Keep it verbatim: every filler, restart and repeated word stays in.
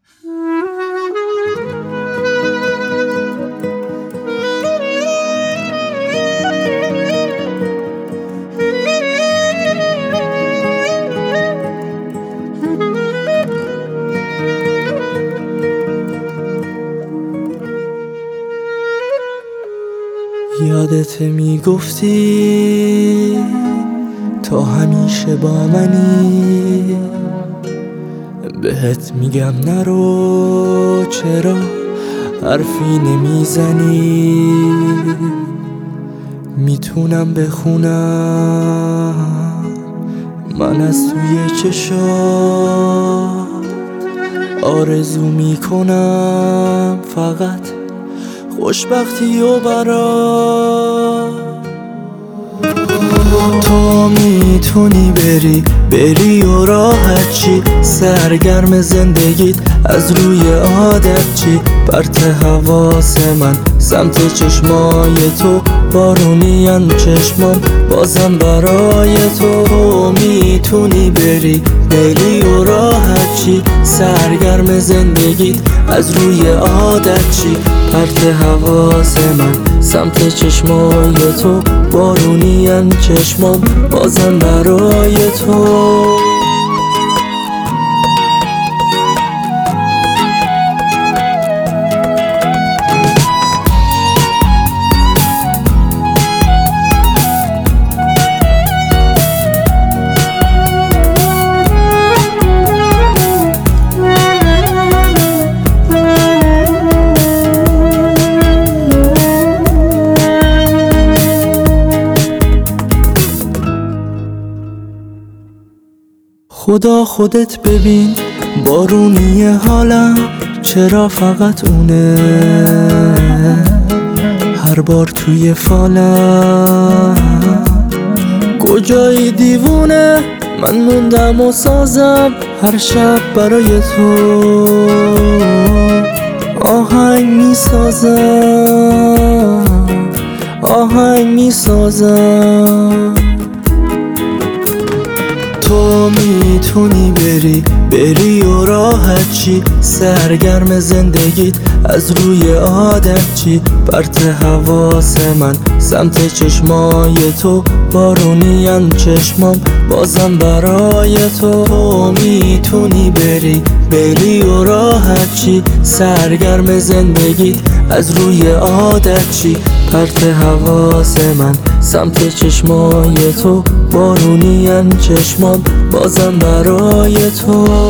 یادت میگفتی تا همیشه با منی، بهت میگم نرو چرا حرفی نمیزنی. میتونم بخونم من از توی چشات، آرزو میکنم فقط خوشبختی و برات. تو میتونی بری بری و راحت چی، سرگرم زندگیت از روی عادت چی. پرت حواس من سمت چشمای تو، بارونین چشمام بازم برای تو. تو میتونی بری بری و راحت چی، سرگرم زندگیت از روی عادت چی. پرت حواس من سمت چشمای تو، بارونین چشمام بازم برای تو. خدا خودت ببین بارونی حالم چرا فقط اونه، هر بار توی فالم. کجایی دیوونه من موندم و سازم هر شب برای تو آهنگ میسازم آهنگ میسازم. تو میتونی بری بری و راحت چی، سرگرم زندگیت از روی عادت چی. پرت حواس من سمت چشمای تو، بارونین چشمام بازم برای تو. تو میتونی بری بری و راحت چی، سرگرم زندگیت از روی عادت چی. پرت حواس من سمت چشمای تو، بارونین چشمام بازم برای تو.